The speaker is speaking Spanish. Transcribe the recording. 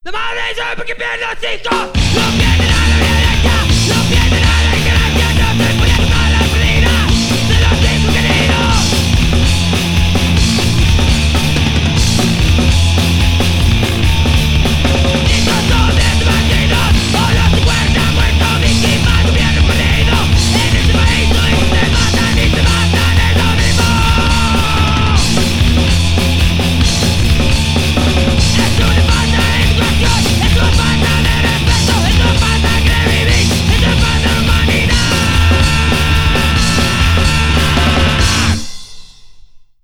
La madre sabe porque pierde los hijos. No pierde la violencia. No pierde